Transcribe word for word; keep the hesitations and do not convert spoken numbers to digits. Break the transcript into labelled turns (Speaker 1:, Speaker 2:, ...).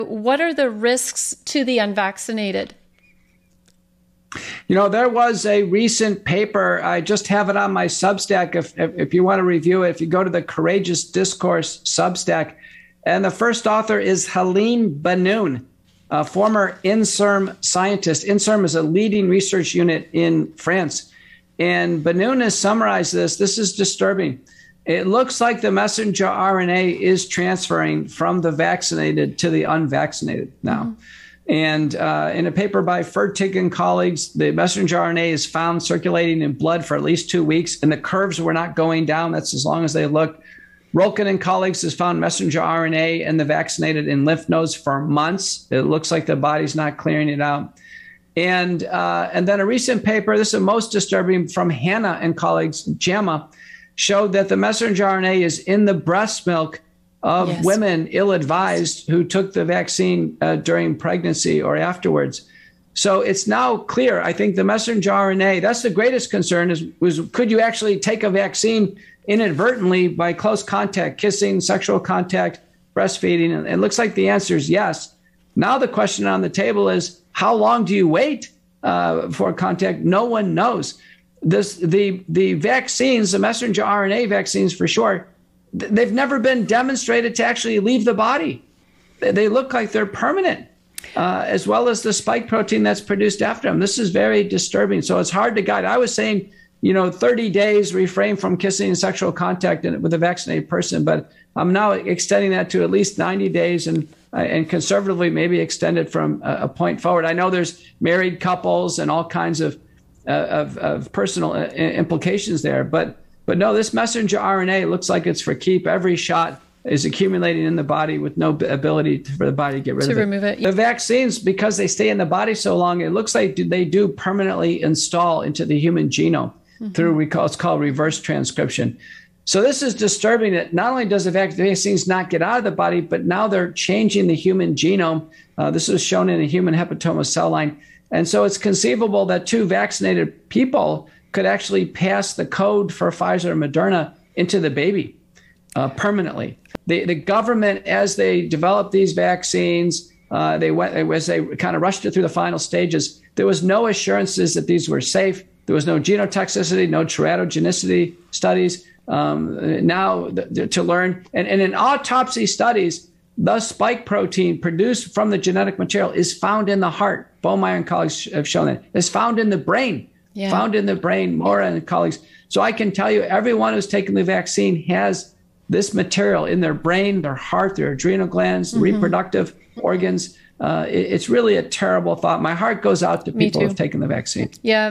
Speaker 1: What are the risks to the unvaccinated?
Speaker 2: You know, there was a recent paper. I just have it on my Substack. If, if, if you want to review it, if you go to the Courageous Discourse Substack, and the first author is Helene Benoun, a former INSERM scientist. INSERM is a leading research unit in France. And Benoun has summarized this. This is disturbing. It looks like the messenger R N A is transferring from the vaccinated to the unvaccinated now. Mm-hmm. And uh, in a paper by Fertig and colleagues, the messenger R N A is found circulating in blood for at least two weeks, and the curves were not going down. That's as long as they looked. Rolkin and colleagues has found messenger R N A in the vaccinated in lymph nodes for months. It looks like the body's not clearing it out. And uh, and then a recent paper, this is most disturbing, from Hannah and colleagues, JAMA, showed that the messenger R N A is in the breast milk of yes. women ill-advised who took the vaccine uh, during pregnancy or afterwards. So it's now clear. I think the messenger R N A, that's the greatest concern, is was could you actually take a vaccine inadvertently by close contact, kissing, sexual contact, breastfeeding? And it looks like the answer is yes. Now the question on the table is, how long do you wait uh, for contact? No one knows. This the the vaccines, the messenger R N A vaccines for sure, they've never been demonstrated to actually leave the body. They look like they're permanent, uh, as well as the spike protein that's produced after them. This is very disturbing. So it's hard to guide. I was saying, you know, thirty days, refrain from kissing and sexual contact with a vaccinated person, but I'm now extending that to at least ninety days, and uh, and conservatively maybe extend it from a, a point forward. I know there's married couples and all kinds of uh, of, of personal uh, implications there, but but no, this messenger R N A looks like it's for keep. Every shot is accumulating in the body with no ability to, for the body to get rid
Speaker 1: to
Speaker 2: of it.
Speaker 1: remove it.
Speaker 2: The vaccines, because they stay in the body so long, it looks like they do permanently install into the human genome mm-hmm. through what's called reverse transcription. So this is disturbing. That not only does the vaccines not get out of the body, but now they're changing the human genome. Uh, this was shown in a human hepatoma cell line. And so it's conceivable that two vaccinated people could actually pass the code for Pfizer and Moderna into the baby uh, permanently. The, the government, as they developed these vaccines, uh, they went as they kind of rushed it through the final stages. There was no assurances that these were safe. There was no genotoxicity, no teratogenicity studies. Um, now th- to learn, and, and in autopsy studies, the spike protein produced from the genetic material is found in the heart. Bowmeyer and colleagues have shown that. It's found in the brain. Yeah. Found in the brain, Mora and colleagues. So I can tell you, everyone who's taken the vaccine has this material in their brain, their heart, their adrenal glands, mm-hmm. reproductive organs. Uh, it, it's really a terrible thought. My heart goes out to people who have taken the vaccine.
Speaker 1: Yeah.